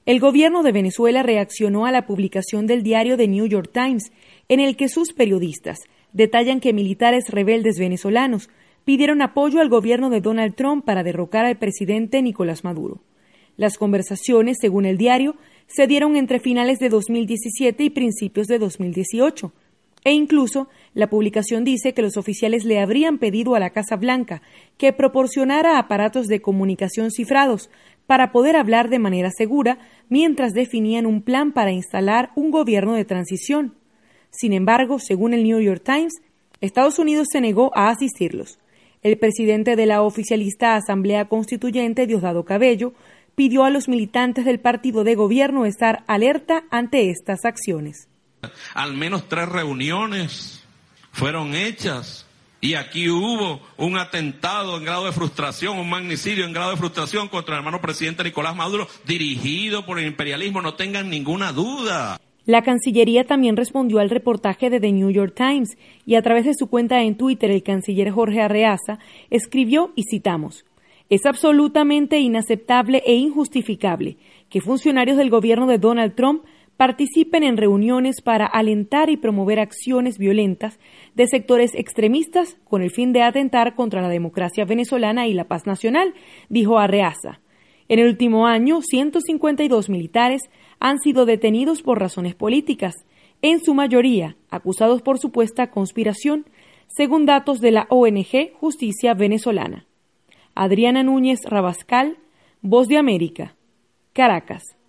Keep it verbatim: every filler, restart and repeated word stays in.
El gobierno de Venezuela reaccionó a la publicación del diario The New York Times, en el que sus periodistas detallan que militares rebeldes venezolanos pidieron apoyo al gobierno de Donald Trump para derrocar al presidente Nicolás Maduro. Las conversaciones, según el diario, se dieron entre finales de dos mil diecisiete y principios de dos mil dieciocho. E incluso, la publicación dice que los oficiales le habrían pedido a la Casa Blanca que proporcionara aparatos de comunicación cifrados para poder hablar de manera segura mientras definían un plan para instalar un gobierno de transición. Sin embargo, según el New York Times, Estados Unidos se negó a asistirlos. El presidente de la oficialista Asamblea Constituyente, Diosdado Cabello, pidió a los militantes del partido de gobierno estar alerta ante estas acciones. Al menos tres reuniones fueron hechas y aquí hubo un atentado en grado de frustración, un magnicidio en grado de frustración contra el hermano presidente Nicolás Maduro, dirigido por el imperialismo, no tengan ninguna duda. La Cancillería también respondió al reportaje de The New York Times y a través de su cuenta en Twitter el canciller Jorge Arreaza escribió, y citamos: «Es absolutamente inaceptable e injustificable que funcionarios del gobierno de Donald Trump participen en reuniones para alentar y promover acciones violentas de sectores extremistas con el fin de atentar contra la democracia venezolana y la paz nacional», dijo Arreaza. En el último año, ciento cincuenta y dos militares han sido detenidos por razones políticas, en su mayoría acusados por supuesta conspiración, según datos de la O N G Justicia Venezolana. Adriana Núñez Rabascal, Voz de América, Caracas.